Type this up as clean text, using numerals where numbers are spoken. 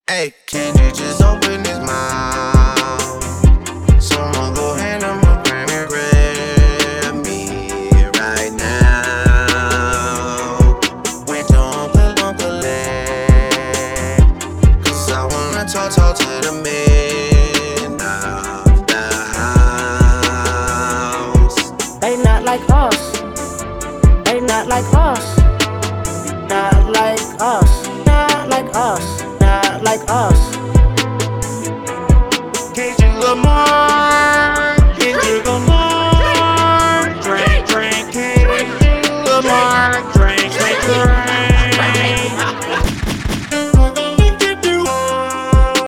Hey, can you just open his mouth? Someone go hand him a Grammy, grab me right now. Went to Uncle Ed, 'cause I wanna talk to the men of the house. They not like us. They not like us. Not like us. Not like us. Not like us. Kendrick Lamar.